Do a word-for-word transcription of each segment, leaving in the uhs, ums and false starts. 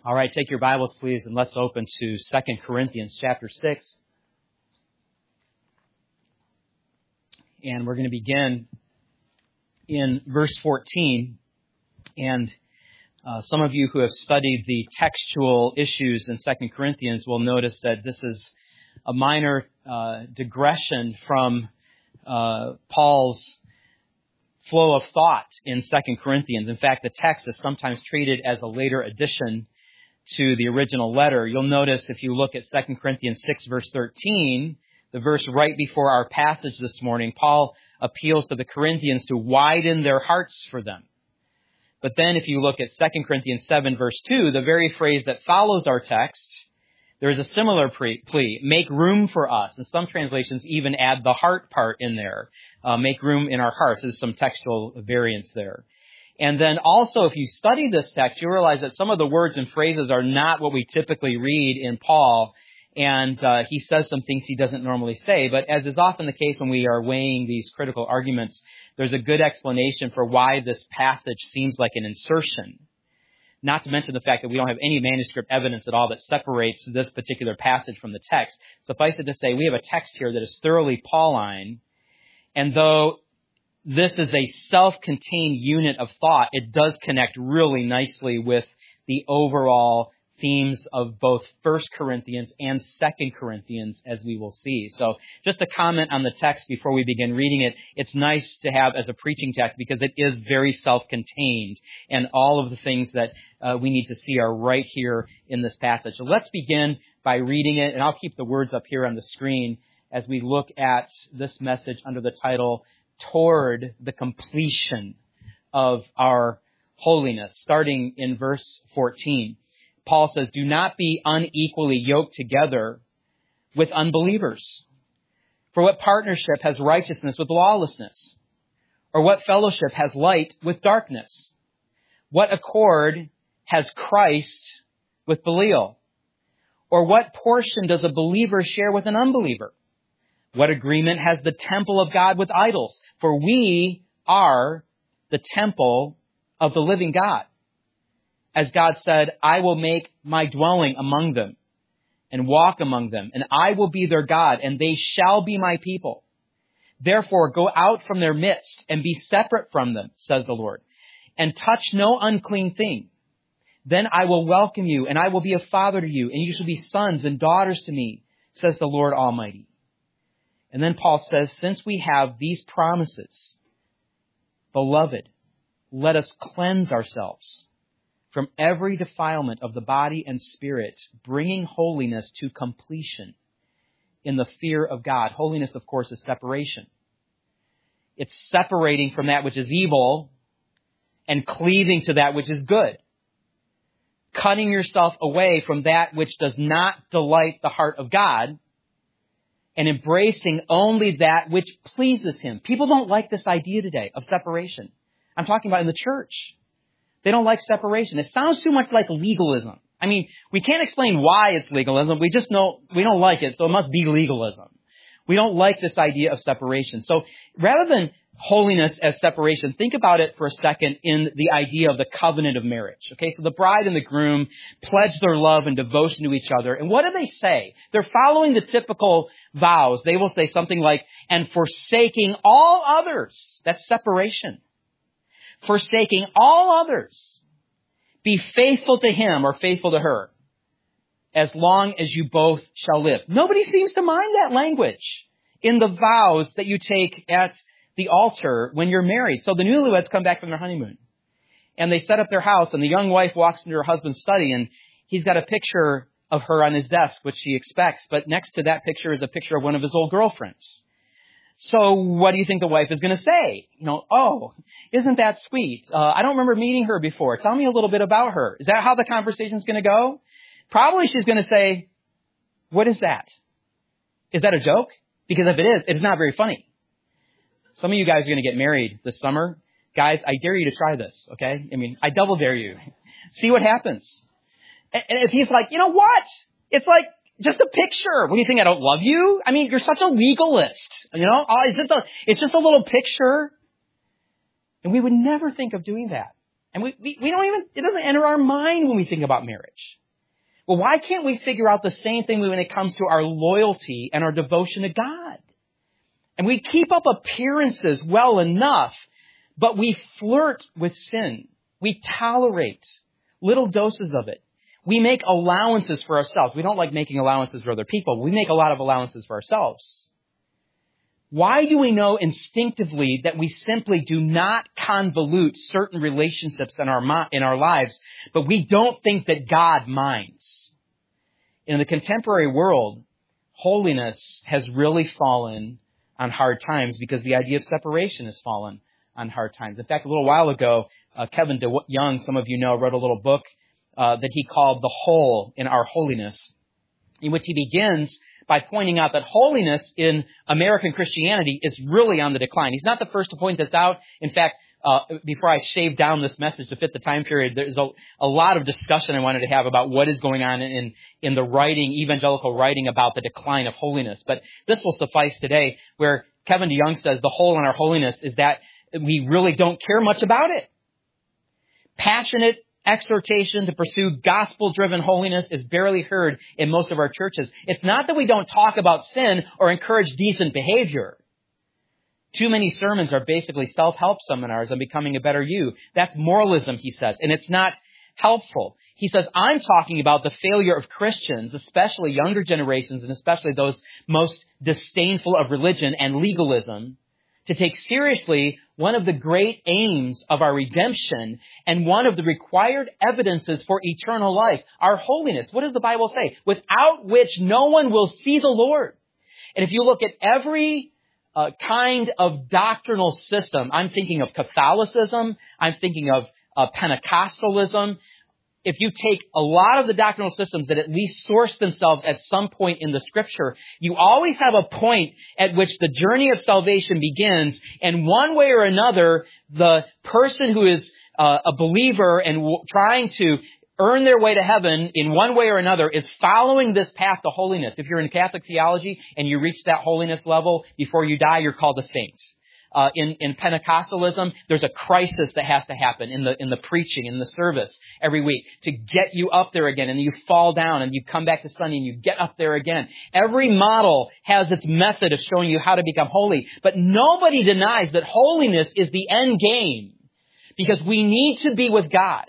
All right, take your Bibles, please, and let's open to Second Corinthians chapter six. And we're going to begin in verse fourteen. And uh, some of you who have studied the textual issues in Second Corinthians will notice that this is a minor uh, digression from uh, Paul's flow of thought in Second Corinthians. In fact, the text is sometimes treated as a later addition to the original letter. You'll notice if you look at Second Corinthians six, verse thirteen, the verse right before our passage this morning, Paul appeals to the Corinthians to widen their hearts for them. But then if you look at Second Corinthians seven, verse two, the very phrase that follows our text, there's a similar plea, make room for us. And some translations even add the heart part in there. Uh, make room in our hearts. There's some textual variance there. And then also, if you study this text, you realize that some of the words and phrases are not what we typically read in Paul. And uh, he says some things he doesn't normally say. But as is often the case when we are weighing these critical arguments, there's a good explanation for why this passage seems like an insertion. Not to mention the fact that we don't have any manuscript evidence at all that separates this particular passage from the text. Suffice it to say, we have a text here that is thoroughly Pauline. And though this is a self-contained unit of thought, it does connect really nicely with the overall themes of both First Corinthians and Second Corinthians, as we will see. So just a comment on the text before we begin reading it. It's nice to have as a preaching text because it is very self-contained, and all of the things that uh, we need to see are right here in this passage. So let's begin by reading it, and I'll keep the words up here on the screen as we look at this message under the title, Toward the Completion of Our Holiness, starting in verse fourteen. Paul says, do not be unequally yoked together with unbelievers. For what partnership has righteousness with lawlessness? Or what fellowship has light with darkness? What accord has Christ with Belial? Or what portion does a believer share with an unbeliever? What agreement has the temple of God with idols? For we are the temple of the living God. As God said, I will make my dwelling among them and walk among them, and I will be their God, and they shall be my people. Therefore, go out from their midst and be separate from them, says the Lord, and touch no unclean thing. Then I will welcome you, and I will be a father to you, and you shall be sons and daughters to me, says the Lord Almighty. And then Paul says, since we have these promises, beloved, let us cleanse ourselves from every defilement of the body and spirit, bringing holiness to completion in the fear of God. Holiness, of course, is separation. It's separating from that which is evil and cleaving to that which is good. Cutting yourself away from that which does not delight the heart of God and embracing only that which pleases Him. People don't like this idea today of separation. I'm talking about in the church. They don't like separation. It sounds too much like legalism. I mean, we can't explain why it's legalism. We just know we don't like it, so it must be legalism. We don't like this idea of separation. So rather than holiness as separation, think about it for a second in the idea of the covenant of marriage. Okay, so the bride and the groom pledge their love and devotion to each other. And what do they say? They're following the typical vows. They will say something like, and forsaking all others. That's separation. Forsaking all others, be faithful to him or faithful to her, as long as you both shall live. Nobody seems to mind that language in the vows that you take at the altar when you're married. So the newlyweds come back from their honeymoon, and they set up their house, and the young wife walks into her husband's study, and he's got a picture of her on his desk, which she expects, but next to that picture is a picture of one of his old girlfriends. So what do you think the wife is going to say? You know, oh, isn't that sweet? Uh, I don't remember meeting her before. Tell me a little bit about her. Is that how the conversation is going to go? Probably she's going to say, what is that? Is that a joke? Because if it is, it's not very funny. Some of you guys are going to get married this summer. Guys, I dare you to try this, okay? I mean, I double dare you. See what happens. And if he's like, you know what? It's like, just a picture. What do you think? I don't love you? I mean, you're such a legalist. You know, oh, it's just a, it's just a little picture. And we would never think of doing that. And we, we, we don't even, it doesn't enter our mind when we think about marriage. Well, why can't we figure out the same thing when it comes to our loyalty and our devotion to God? And we keep up appearances well enough, but we flirt with sin. We tolerate little doses of it. We make allowances for ourselves. We don't like making allowances for other people. We make a lot of allowances for ourselves. Why do we know instinctively that we simply do not convolute certain relationships in our in our lives, but we don't think that God minds? In the contemporary world, holiness has really fallen on hard times because the idea of separation has fallen on hard times. In fact, a little while ago, uh, Kevin DeYoung, some of you know, wrote a little book uh, that he called The Hole in Our Holiness, in which he begins by pointing out that holiness in American Christianity is really on the decline. He's not the first to point this out. In fact, uh, before I shaved down this message to fit the time period, there's a, a lot of discussion I wanted to have about what is going on in, in the writing, evangelical writing about the decline of holiness. But this will suffice today, where Kevin DeYoung says the hole in our holiness is that we really don't care much about it. Passionate exhortation to pursue gospel-driven holiness is barely heard in most of our churches. It's not that we don't talk about sin or encourage decent behavior. Too many sermons are basically self-help seminars on becoming a better you. That's moralism, he says, and it's not helpful. He says, I'm talking about the failure of Christians, especially younger generations, and especially those most disdainful of religion and legalism, to take seriously one of the great aims of our redemption and one of the required evidences for eternal life, our holiness. What does the Bible say? Without which no one will see the Lord. And if you look at every uh, kind of doctrinal system, I'm thinking of Catholicism, I'm thinking of uh, Pentecostalism. If you take a lot of the doctrinal systems that at least source themselves at some point in the Scripture, you always have a point at which the journey of salvation begins, and one way or another, the person who is uh, a believer and w- trying to earn their way to heaven in one way or another is following this path to holiness. If you're in Catholic theology and you reach that holiness level before you die, you're called a saint. Uh, in, in Pentecostalism, there's a crisis that has to happen in the, in the preaching, in the service every week to get you up there again. And you fall down and you come back to Sunday and you get up there again. Every model has its method of showing you how to become holy. But nobody denies that holiness is the end game because we need to be with God.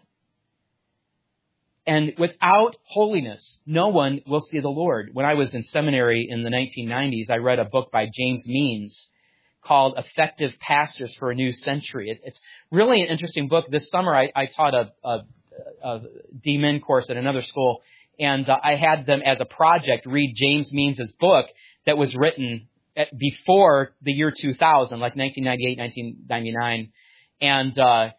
And without holiness, no one will see the Lord. When I was in seminary in the nineteen nineties, I read a book by James Means called Effective Pastors for a New Century. It, it's really an interesting book. This summer, I, I taught a, a, a D Min course at another school, and uh, I had them as a project read James Means' book that was written at, before the year two thousand, like nineteen ninety-eight, nineteen ninety-nine, and uh,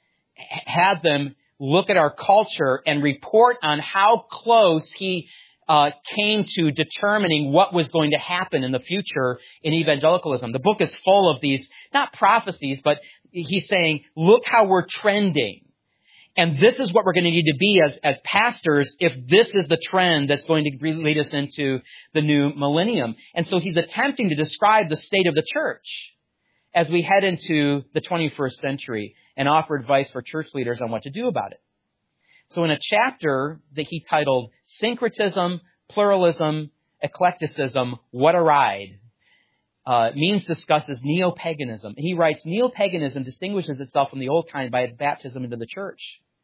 had them look at our culture and report on how close he Uh, came to determining what was going to happen in the future in evangelicalism. The book is full of these, not prophecies, but he's saying, look how we're trending. And this is what we're going to need to be as, as pastors if this is the trend that's going to lead us into the new millennium. And so he's attempting to describe the state of the church as we head into the twenty-first century and offer advice for church leaders on what to do about it. So in a chapter that he titled Syncretism, Pluralism, Eclecticism, What a Ride, uh, Means discusses neo-paganism. And he writes, neo-paganism distinguishes itself from the old kind by its baptism into the church.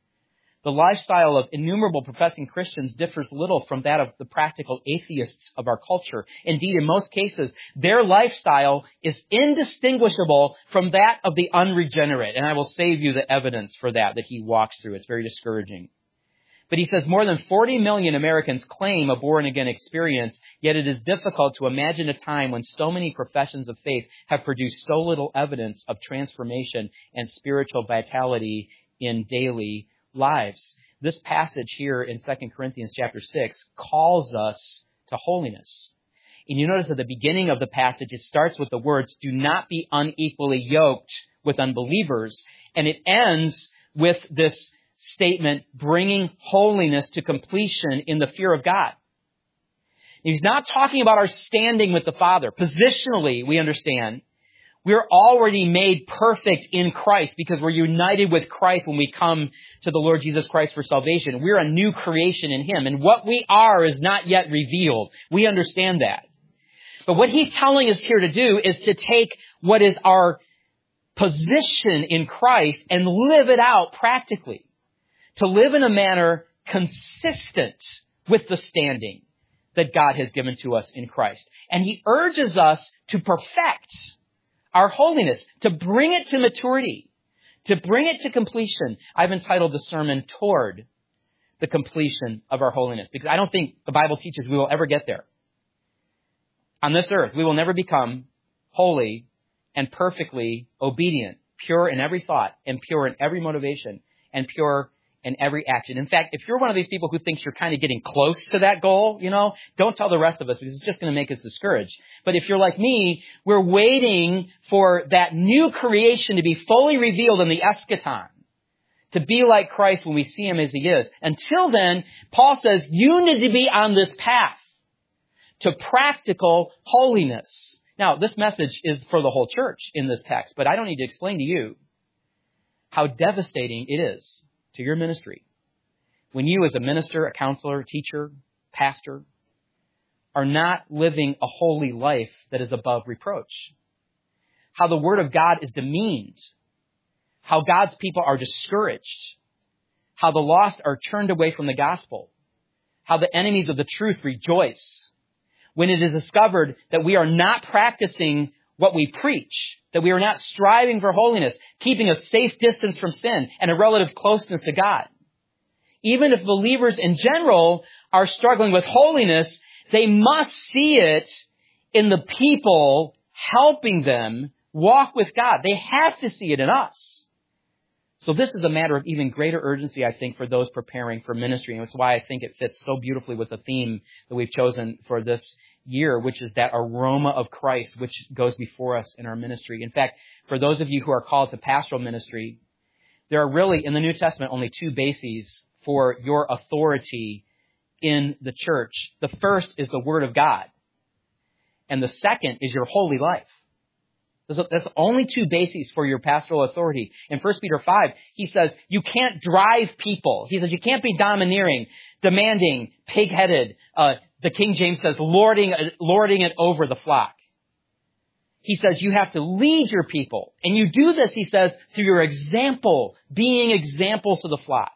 The lifestyle of innumerable professing Christians differs little from that of the practical atheists of our culture. Indeed, in most cases, their lifestyle is indistinguishable from that of the unregenerate. And I will save you the evidence for that that he walks through. It's very discouraging. But he says more than forty million Americans claim a born-again experience, yet it is difficult to imagine a time when so many professions of faith have produced so little evidence of transformation and spiritual vitality in daily lives. This passage here in Second Corinthians chapter six calls us to holiness. And you notice at the beginning of the passage, it starts with the words, do not be unequally yoked with unbelievers. And it ends with this statement, bringing holiness to completion in the fear of God. He's not talking about our standing with the Father. Positionally, we understand We're already made perfect in Christ because we're united with Christ when we come to the Lord Jesus Christ for salvation. We're a new creation in Him. And what we are is not yet revealed. We understand that. But what He's telling us here to do is to take what is our position in Christ and live it out practically. To live in a manner consistent with the standing that God has given to us in Christ. And He urges us to perfect our holiness, to bring it to maturity, to bring it to completion. I've entitled the sermon, Toward the Completion of Our Holiness, because I don't think the Bible teaches we will ever get there. On this earth, we will never become holy and perfectly obedient, pure in every thought and pure in every motivation and pure in every action. In fact, if you're one of these people who thinks you're kind of getting close to that goal, you know, don't tell the rest of us because it's just going to make us discouraged. But if you're like me, we're waiting for that new creation to be fully revealed in the eschaton, to be like Christ when we see Him as He is. Until then, Paul says you need to be on this path to practical holiness. Now, this message is for the whole church in this text, but I don't need to explain to you how devastating it is to your ministry when you as a minister, a counselor, teacher, pastor are not living a holy life that is above reproach. How the Word of God is demeaned. How God's people are discouraged. How the lost are turned away from the gospel. How the enemies of the truth rejoice when it is discovered that we are not practicing what we preach, that we are not striving for holiness, keeping a safe distance from sin and a relative closeness to God. Even if believers in general are struggling with holiness, they must see it in the people helping them walk with God. They have to see it in us. So this is a matter of even greater urgency, I think, for those preparing for ministry. And that's why I think it fits so beautifully with the theme that we've chosen for this year, which is that aroma of Christ, which goes before us in our ministry. In fact, for those of you who are called to pastoral ministry, there are really, in the New Testament, only two bases for your authority in the church. The first is the Word of God. And the second is your holy life. That's only two bases for your pastoral authority. In First Peter five, he says, you can't drive people. He says, you can't be domineering, demanding, pig-headed. Uh, the King James says, lording, lording it over the flock. He says, you have to lead your people. And you do this, he says, through your example, being examples to the flock.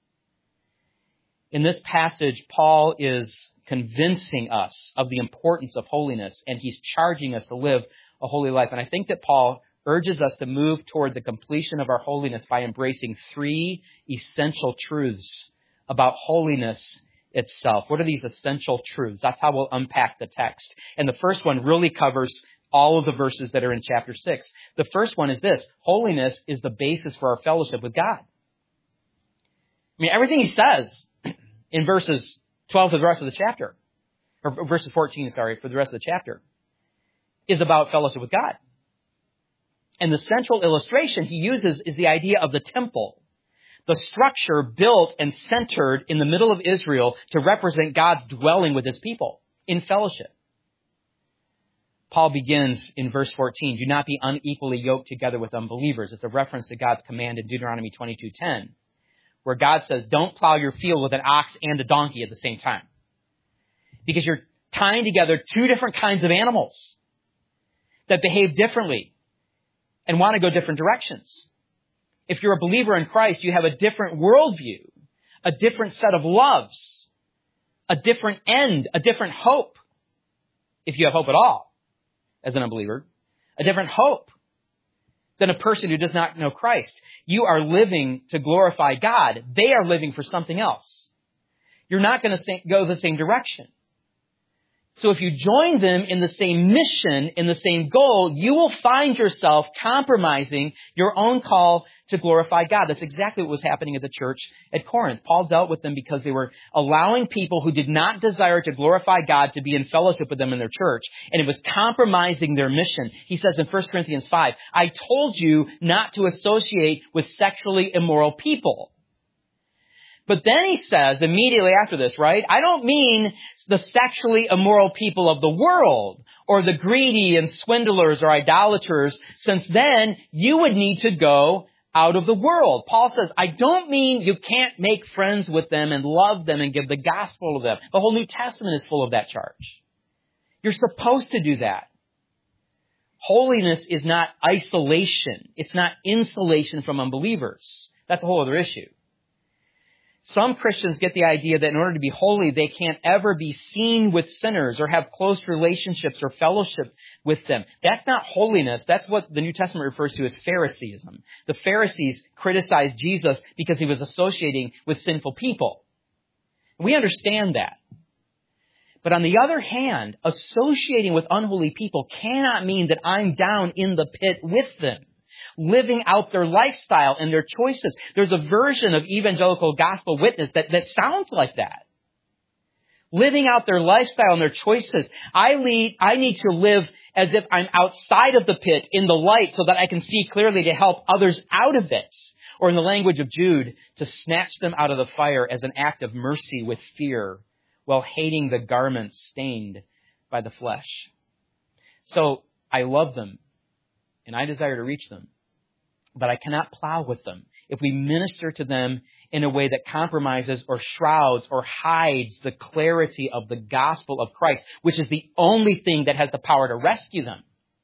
In this passage, Paul is convincing us of the importance of holiness, and he's charging us to live a holy life. And I think that Paul urges us to move toward the completion of our holiness by embracing three essential truths about holiness itself. What are these essential truths? That's how we'll unpack the text. And the first one really covers all of the verses that are in chapter six. The first one is this: holiness is the basis for our fellowship with God. I mean, everything he says in verses twelve to the rest of the chapter, or verses fourteen, sorry, for the rest of the chapter, is about fellowship with God. And the central illustration he uses is the idea of the temple, the structure built and centered in the middle of Israel to represent God's dwelling with His people in fellowship. Paul begins in verse fourteen, do not be unequally yoked together with unbelievers. It's a reference to God's command in Deuteronomy twenty-two ten, where God says, don't plow your field with an ox and a donkey at the same time. Because you're tying together two different kinds of animals that behave differently and want to go different directions. If you're a believer in Christ, you have a different worldview, a different set of loves, a different end, a different hope, if you have hope at all as an unbeliever, a different hope than a person who does not know Christ. You are living to glorify God. They are living for something else. You're not going to go the same direction. So if you join them in the same mission, in the same goal, you will find yourself compromising your own call to glorify God. That's exactly what was happening at the church at Corinth. Paul dealt with them because they were allowing people who did not desire to glorify God to be in fellowship with them in their church, and it was compromising their mission. He says in First Corinthians five, I told you not to associate with sexually immoral people. But then he says immediately after this, right? I don't mean the sexually immoral people of the world or the greedy and swindlers or idolaters, since then you would need to go out of the world. Paul says, I don't mean you can't make friends with them and love them and give the gospel to them. The whole New Testament is full of that charge. You're supposed to do that. Holiness is not isolation. It's not insulation from unbelievers. That's a whole other issue. Some Christians get the idea that in order to be holy, they can't ever be seen with sinners or have close relationships or fellowship with them. That's not holiness. That's what the New Testament refers to as Phariseeism. The Pharisees criticized Jesus because he was associating with sinful people. We understand that. But on the other hand, associating with unholy people cannot mean that I'm down in the pit with them, living out their lifestyle and their choices. There's a version of evangelical gospel witness that, that sounds like that. Living out their lifestyle and their choices. I lead, I need to live as if I'm outside of the pit in the light so that I can see clearly to help others out of it. Or in the language of Jude, to snatch them out of the fire as an act of mercy with fear, while hating the garments stained by the flesh. So I love them and I desire to reach them, but I cannot plow with them if we minister to them in a way that compromises or shrouds or hides the clarity of the gospel of Christ, which is the only thing that has the power to rescue them.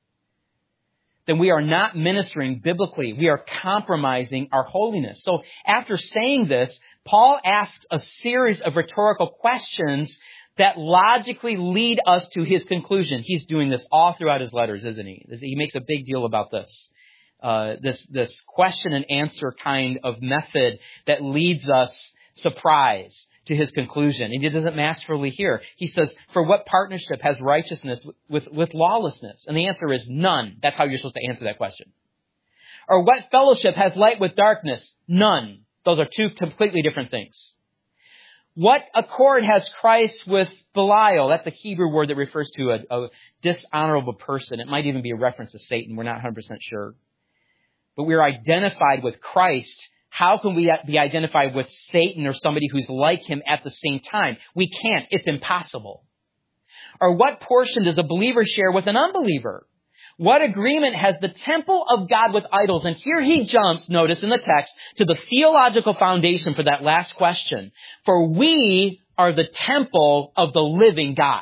Then we are not ministering biblically. We are compromising our holiness. So after saying this, Paul asks a series of rhetorical questions that logically lead us to his conclusion. He's doing this all throughout his letters, isn't he? He makes a big deal about this. Uh, this, this question and answer kind of method that leads us surprise to his conclusion. And he doesn't masterfully here. He says, for what partnership has righteousness with, with lawlessness? And the answer is none. That's how you're supposed to answer that question. Or what fellowship has light with darkness? None. Those are two completely different things. What accord has Christ with Belial? That's a Hebrew word that refers to a, a dishonorable person. It might even be a reference to Satan. We're not one hundred percent sure. But we're identified with Christ. How can we be identified with Satan or somebody who's like him at the same time? We can't. It's impossible. Or what portion does a believer share with an unbeliever? What agreement has the temple of God with idols? And here he jumps, notice in the text, to the theological foundation for that last question. For we are the temple of the living God.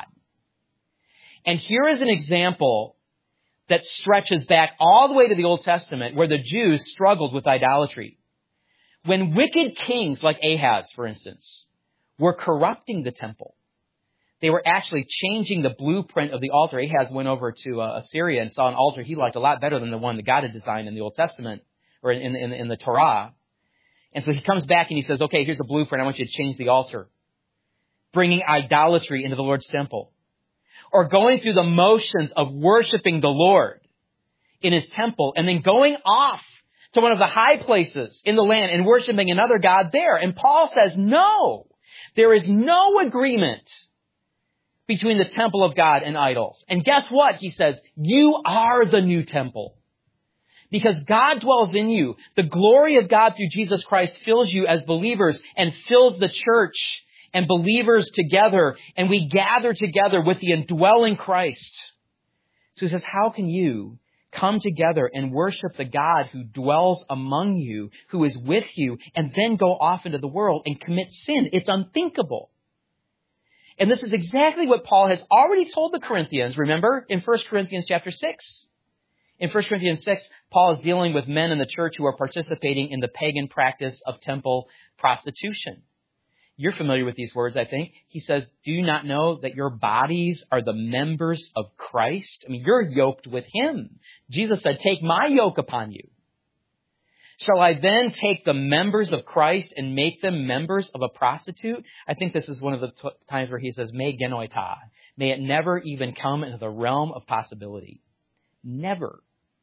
And here is an example that stretches back all the way to the Old Testament, where the Jews struggled with idolatry. When wicked kings like Ahaz, for instance, were corrupting the temple, they were actually changing the blueprint of the altar. Ahaz went over to uh, Assyria and saw an altar he liked a lot better than the one that God had designed in the Old Testament or in, in, in the Torah. And so he comes back and he says, okay, here's the blueprint. I want you to change the altar. Bringing idolatry into the Lord's temple. Or going through the motions of worshiping the Lord in his temple and then going off to one of the high places in the land and worshiping another god there. And Paul says, no, there is no agreement between the temple of God and idols. And guess what? He says, you are the new temple. Because God dwells in you. The glory of God through Jesus Christ fills you as believers and fills the church and believers together. And we gather together with the indwelling Christ. So he says, how can you come together and worship the God who dwells among you, who is with you, and then go off into the world and commit sin? It's unthinkable. And this is exactly what Paul has already told the Corinthians. Remember in First Corinthians chapter six? In First Corinthians six, Paul is dealing with men in the church who are participating in the pagan practice of temple prostitution. You're familiar with these words, I think. He says, do you not know that your bodies are the members of Christ? I mean, you're yoked with him. Jesus said, take my yoke upon you. Shall I then take the members of Christ and make them members of a prostitute? I think this is one of the t- times where he says, me genoita. May it never even come into the realm of possibility. Never.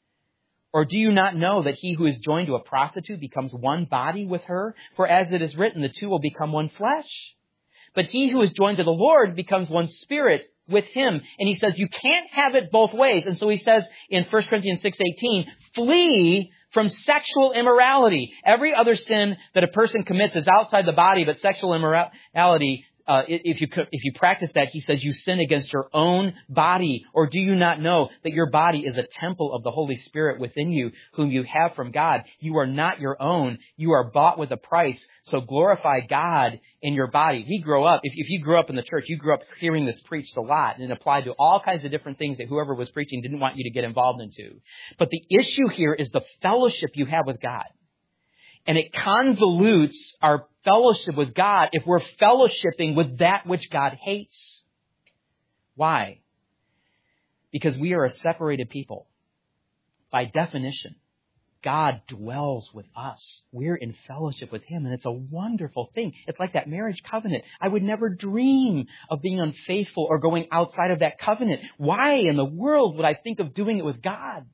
Or do you not know that he who is joined to a prostitute becomes one body with her? For as it is written, the two will become one flesh. But he who is joined to the Lord becomes one spirit with him. And he says, you can't have it both ways. And so he says in First Corinthians six eighteen, flee from sexual immorality. Every other sin that a person commits is outside the body, but sexual immorality, uh, if you if you practice that, he says you sin against your own body. Or do you not know that your body is a temple of the Holy Spirit within you, whom you have from God? You are not your own. You are bought with a price. So glorify God in your body. We grow up, if, if you grew up in the church, you grew up hearing this preached a lot, and it applied to all kinds of different things that whoever was preaching didn't want you to get involved into. But the issue here is the fellowship you have with God. And it convolutes our fellowship with God if we're fellowshipping with that which God hates. Why? Because we are a separated people. By definition, God dwells with us. We're in fellowship with Him, and it's a wonderful thing. It's like that marriage covenant. I would never dream of being unfaithful or going outside of that covenant. Why in the world would I think of doing it with God?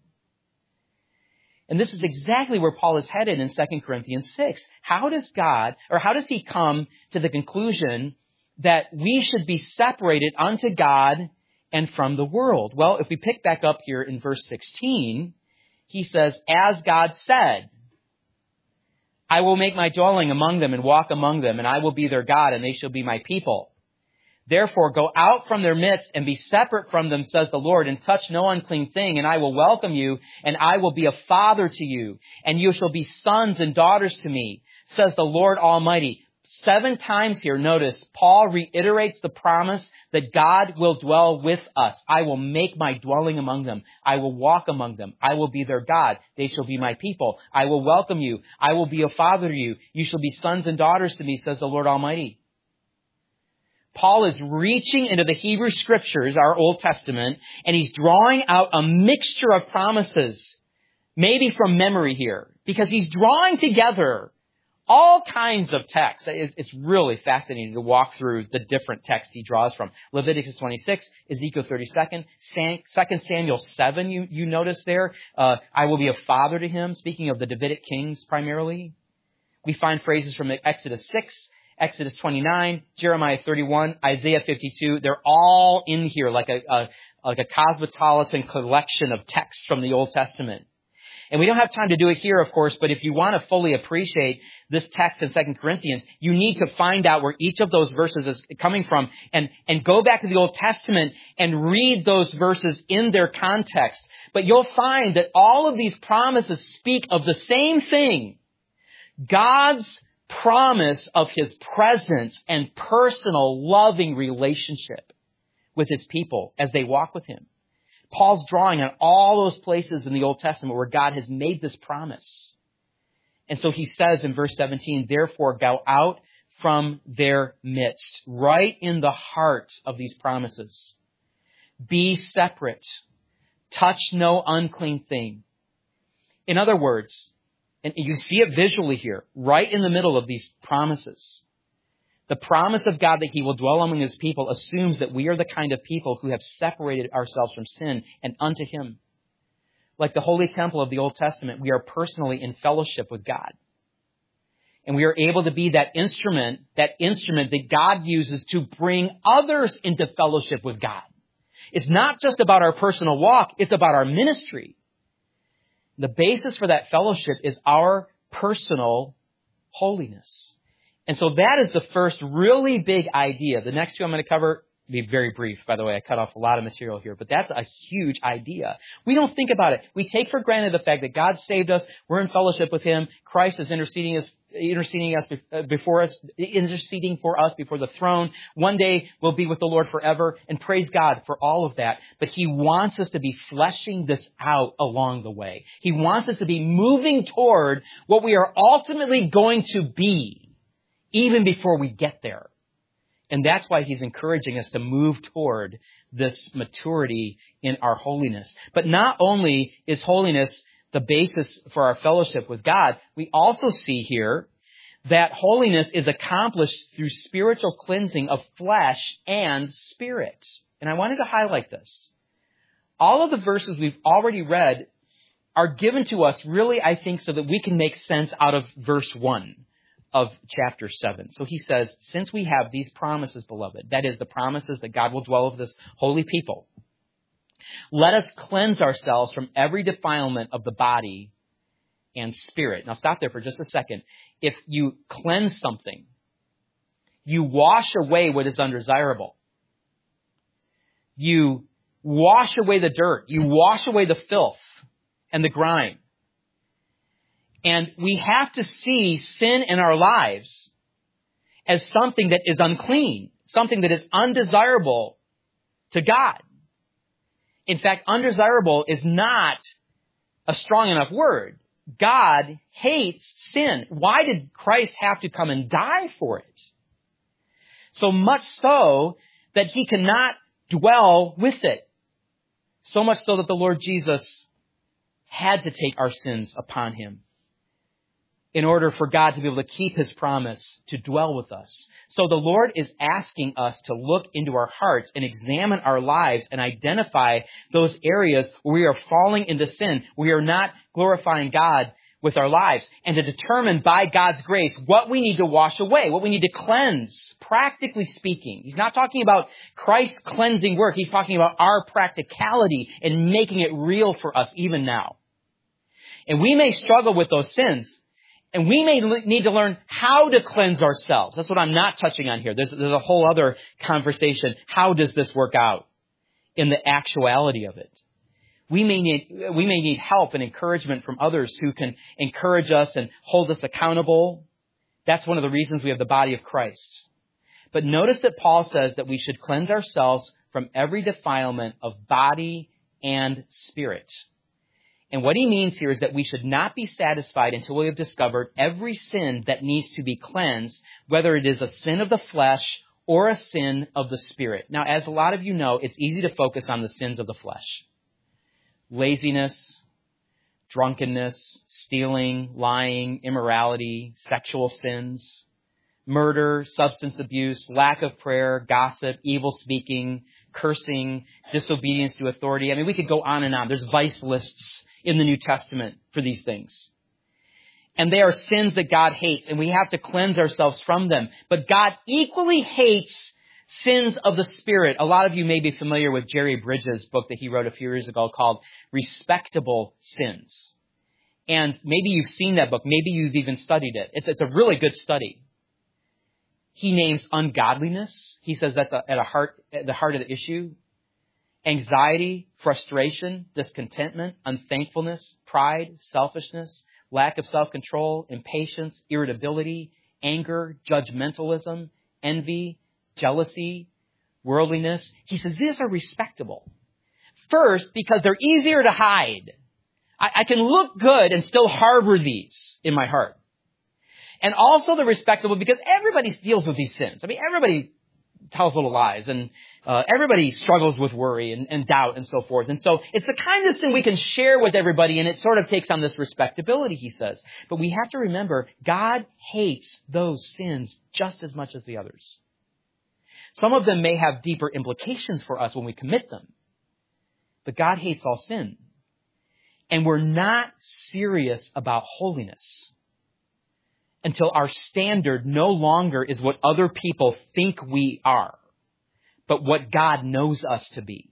And this is exactly where Paul is headed in Second Corinthians six. How does God, or how does he come to the conclusion that we should be separated unto God and from the world? Well, if we pick back up here in verse sixteen, he says, as God said, I will make my dwelling among them and walk among them, and I will be their God, and they shall be my people. Therefore, go out from their midst and be separate from them, says the Lord, and touch no unclean thing, and I will welcome you, and I will be a father to you, and you shall be sons and daughters to me, says the Lord Almighty. Seven times here, notice, Paul reiterates the promise that God will dwell with us. I will make my dwelling among them. I will walk among them. I will be their God. They shall be my people. I will welcome you. I will be a father to you. You shall be sons and daughters to me, says the Lord Almighty. Paul is reaching into the Hebrew Scriptures, our Old Testament, and he's drawing out a mixture of promises, maybe from memory here, because he's drawing together all kinds of texts. It's really fascinating to walk through the different texts he draws from. Leviticus twenty-six, Ezekiel thirty-two, Second Samuel seven, you, you notice there. Uh, I will be a father to him, speaking of the Davidic kings primarily. We find phrases from Exodus six, Exodus twenty-nine, Jeremiah thirty-one, Isaiah fifty-two. They're all in here like a, a like a cosmopolitan collection of texts from the Old Testament. And we don't have time to do it here, of course, but if you want to fully appreciate this text in Second Corinthians, you need to find out where each of those verses is coming from and, and go back to the Old Testament and read those verses in their context. But you'll find that all of these promises speak of the same thing. God's promise of His presence and personal, loving relationship with His people as they walk with Him. Paul's drawing on all those places in the Old Testament where God has made this promise. And so he says in verse seventeen, therefore go out from their midst, right in the heart of these promises. Be separate. Touch no unclean thing. In other words, and you see it visually here, right in the middle of these promises. The promise of God that He will dwell among His people assumes that we are the kind of people who have separated ourselves from sin and unto Him. Like the holy temple of the Old Testament, we are personally in fellowship with God. And we are able to be that instrument, that instrument that God uses to bring others into fellowship with God. It's not just about our personal walk, it's about our ministry. The basis for that fellowship is our personal holiness. And so that is the first really big idea. The next two I'm going to cover, be very brief, by the way. I cut off a lot of material here, but that's a huge idea. We don't think about it. We take for granted the fact that God saved us. We're in fellowship with Him. Christ is interceding us, interceding us before us, interceding for us before the throne. One day we'll be with the Lord forever, and praise God for all of that. But He wants us to be fleshing this out along the way. He wants us to be moving toward what we are ultimately going to be, even before we get there. And that's why He's encouraging us to move toward this maturity in our holiness. But not only is holiness the basis for our fellowship with God, we also see here that holiness is accomplished through spiritual cleansing of flesh and spirit. And I wanted to highlight this. All of the verses we've already read are given to us really, I think, so that we can make sense out of verse one of chapter seven. So he says, since we have these promises, beloved, that is the promises that God will dwell with this holy people, let us cleanse ourselves from every defilement of the body and spirit. Now stop there for just a second. If you cleanse something, you wash away what is undesirable. You wash away the dirt. You wash away the filth and the grime. And we have to see sin in our lives as something that is unclean, something that is undesirable to God. In fact, undesirable is not a strong enough word. God hates sin. Why did Christ have to come and die for it? So much so that he cannot dwell with it. So much so that the Lord Jesus had to take our sins upon him in order for God to be able to keep his promise to dwell with us. So the Lord is asking us to look into our hearts and examine our lives and identify those areas where we are falling into sin. We are not glorifying God with our lives, and to determine by God's grace what we need to wash away, what we need to cleanse, practically speaking. He's not talking about Christ's cleansing work. He's talking about our practicality and making it real for us even now. And we may struggle with those sins, and we may need to learn how to cleanse ourselves. That's what I'm not touching on here. There's, there's a whole other conversation. How does this work out in the actuality of it? We may need, we may need help and encouragement from others who can encourage us and hold us accountable. That's one of the reasons we have the body of Christ. But notice that Paul says that we should cleanse ourselves from every defilement of body and spirit. And what he means here is that we should not be satisfied until we have discovered every sin that needs to be cleansed, whether it is a sin of the flesh or a sin of the spirit. Now, as a lot of you know, it's easy to focus on the sins of the flesh. Laziness, drunkenness, stealing, lying, immorality, sexual sins, murder, substance abuse, lack of prayer, gossip, evil speaking, cursing, disobedience to authority. I mean, we could go on and on. There's vice lists in the New Testament for these things. And they are sins that God hates, and we have to cleanse ourselves from them. But God equally hates sins of the spirit. A lot of you may be familiar with Jerry Bridges' book that he wrote a few years ago called Respectable Sins. And maybe you've seen that book. Maybe you've even studied it. It's, it's a really good study. He names ungodliness. He says that's a, at, a heart, at the heart of the issue. Anxiety, frustration, discontentment, unthankfulness, pride, selfishness, lack of self-control, impatience, irritability, anger, judgmentalism, envy, jealousy, worldliness. He says these are respectable. First, because they're easier to hide. I, I can look good and still harbor these in my heart. And also they're respectable because everybody deals with these sins. I mean, everybody tells little lies, and uh, everybody struggles with worry and, and doubt and so forth. And so it's the kind of sin we can share with everybody, and it sort of takes on this respectability, he says. But we have to remember, God hates those sins just as much as the others. Some of them may have deeper implications for us when we commit them. But God hates all sin. And we're not serious about holiness until our standard no longer is what other people think we are, but what God knows us to be.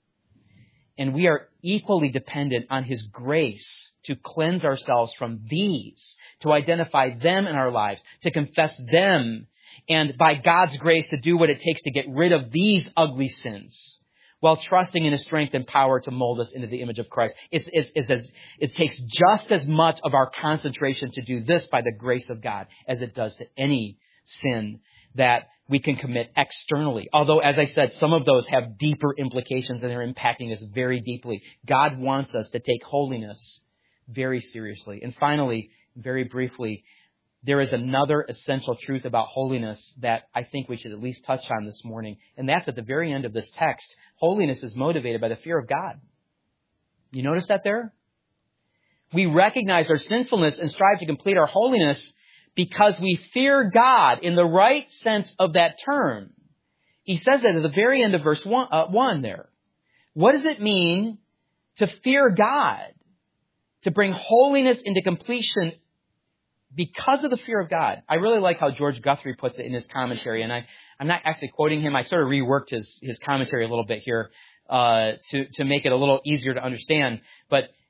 And we are equally dependent on his grace to cleanse ourselves from these, to identify them in our lives, to confess them, and by God's grace to do what it takes to get rid of these ugly sins, while trusting in his strength and power to mold us into the image of Christ. It's, it's, it's as, it takes just as much of our concentration to do this by the grace of God as it does to any sin that we can commit externally. Although, as I said, some of those have deeper implications and they're impacting us very deeply. God wants us to take holiness very seriously. And finally, very briefly, there is another essential truth about holiness that I think we should at least touch on this morning. And that's at the very end of this text. Holiness is motivated by the fear of God. You notice that there? We recognize our sinfulness and strive to complete our holiness because we fear God in the right sense of that term. He says that at the very end of verse one, uh, one there. What does it mean to fear God? To bring holiness into completion because of the fear of God. I really like how George Guthrie puts it in his commentary, and I, I'm not actually quoting him. I sort of reworked his, his commentary a little bit here uh, to, to make it a little easier to understand. But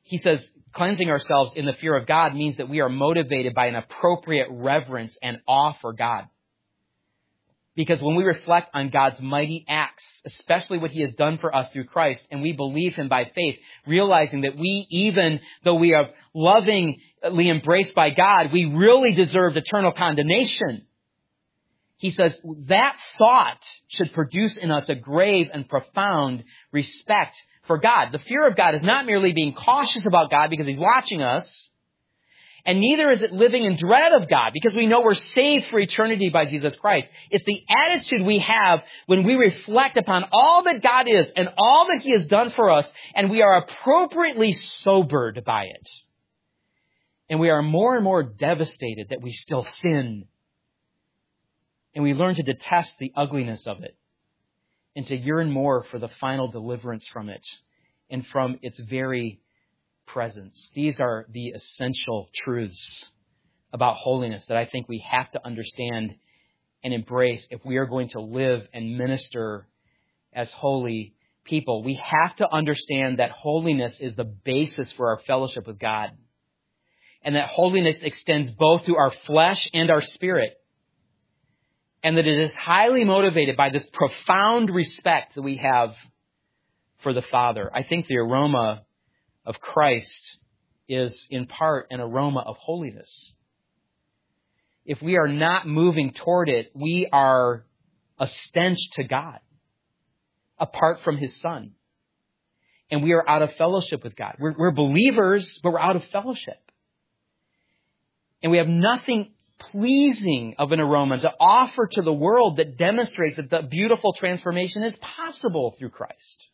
he says, cleansing ourselves in the fear of God means that we are motivated by an appropriate reverence and awe for God. Because when we reflect on God's mighty acts, especially what he has done for us through Christ, and we believe him by faith, realizing that we, even though we are lovingly embraced by God, we really deserve eternal condemnation. He says that thought should produce in us a grave and profound respect for God. The fear of God is not merely being cautious about God because he's watching us, and neither is it living in dread of God because we know we're saved for eternity by Jesus Christ. It's the attitude we have when we reflect upon all that God is and all that he has done for us, and we are appropriately sobered by it. And we are more and more devastated that we still sin. And we learn to detest the ugliness of it and to yearn more for the final deliverance from it and from its very presence. These are the essential truths about holiness that I think we have to understand and embrace if we are going to live and minister as holy people. We have to understand that holiness is the basis for our fellowship with God, and that holiness extends both to our flesh and our spirit, and that it is highly motivated by this profound respect that we have for the Father. I think the aroma of Christ is in part an aroma of holiness. If we are not moving toward it, we are a stench to God apart from his Son. And we are out of fellowship with God. We're, we're believers, but we're out of fellowship. And we have nothing pleasing of an aroma to offer to the world that demonstrates that the beautiful transformation is possible through Christ.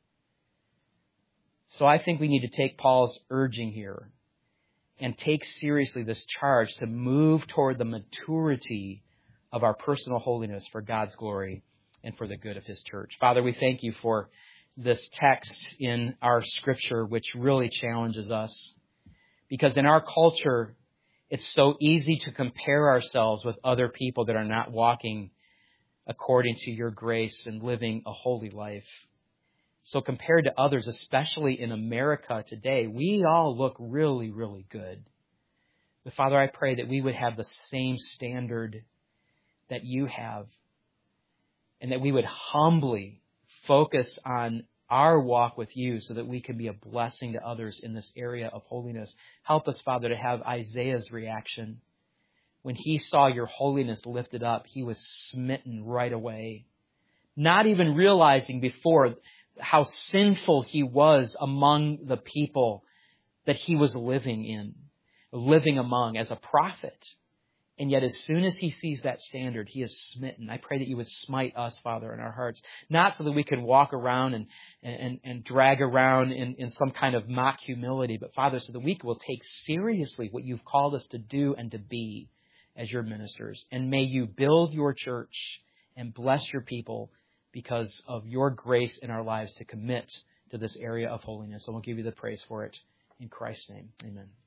So I think we need to take Paul's urging here and take seriously this charge to move toward the maturity of our personal holiness for God's glory and for the good of his church. Father, we thank you for this text in our scripture, which really challenges us, because in our culture, it's so easy to compare ourselves with other people that are not walking according to your grace and living a holy life. So compared to others, especially in America today, we all look really, really good. But Father, I pray that we would have the same standard that you have, and that we would humbly focus on our walk with you so that we can be a blessing to others in this area of holiness. Help us, Father, to have Isaiah's reaction. When he saw your holiness lifted up, he was smitten right away, not even realizing before how sinful he was among the people that he was living in, living among as a prophet. And yet as soon as he sees that standard, he is smitten. I pray that you would smite us, Father, in our hearts, not so that we can walk around and, and, and drag around in, in some kind of mock humility, but Father, so that we will take seriously what you've called us to do and to be as your ministers. And may you build your church and bless your people because of your grace in our lives to commit to this area of holiness. And we'll give you the praise for it. In Christ's name, amen.